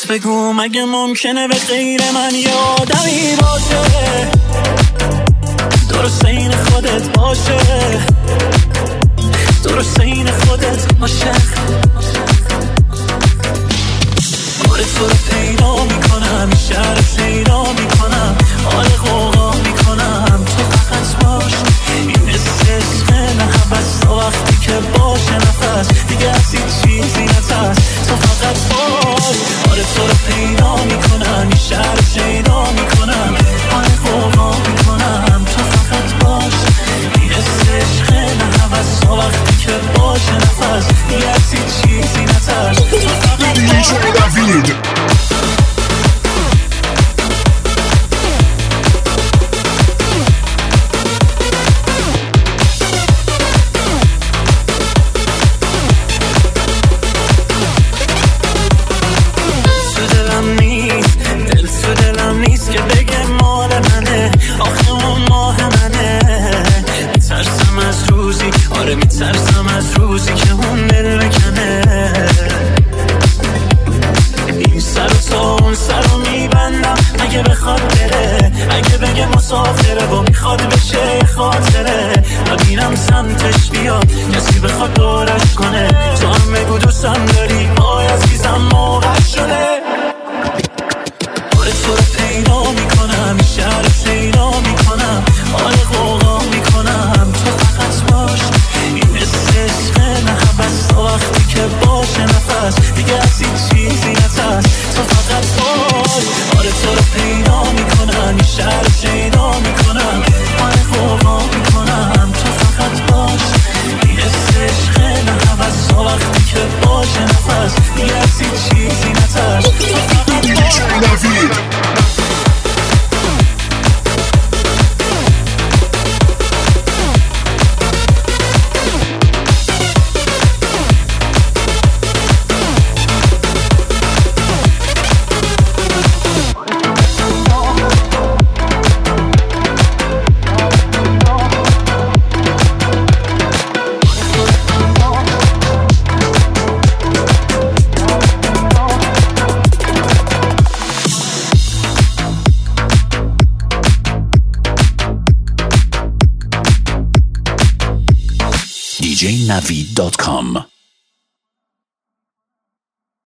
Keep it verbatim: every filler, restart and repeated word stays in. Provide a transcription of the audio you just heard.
راست بگو مگه ممکنه به غیر من یه آدمی باشه درست این خودت باشه درست این خودت باشه آره تو رو پیدا میکنم شهر پیدا میکنم حال غوغا میکنم تو فقط باش این حس نه حبس تا وقتی که باشه نفس دیگه از این چیزی نترس تو فقط باش آره تو رو پیدا میکنم شهر پیدا میکنم حال غوغا میکنم تو فقط باش این حس نه حبس تا وقتی که باشه نفس دیگه از این چیزی نترس تو فقط باش میترسم از روزی که اون دل بکنه این سر و تا اون سر رو میبندم اگه بخواد بره اگه بگه مسافره و میخواد بشه خاطره نبینم سمتش بیاد کسی بخواد دورش کنه تو هم بگو دوستم داری آی عزیزم موقع شده آره تو رو پیدا میکنم شهر پیدا میکنم حال غوغا میکنم تو فقط باش این حس نه حبس تا وقتی که باشه نفس دیگه از این چیزی نترس تو فقط باش آره تو رو پیدا میکنم شهر پیدا میکنم حال غوغا میکنم تو فقط باش این حس نه حبس تا وقتی که باشه نفس دیگه از این چیزی نترس تو فقط باش دی جی navid dot com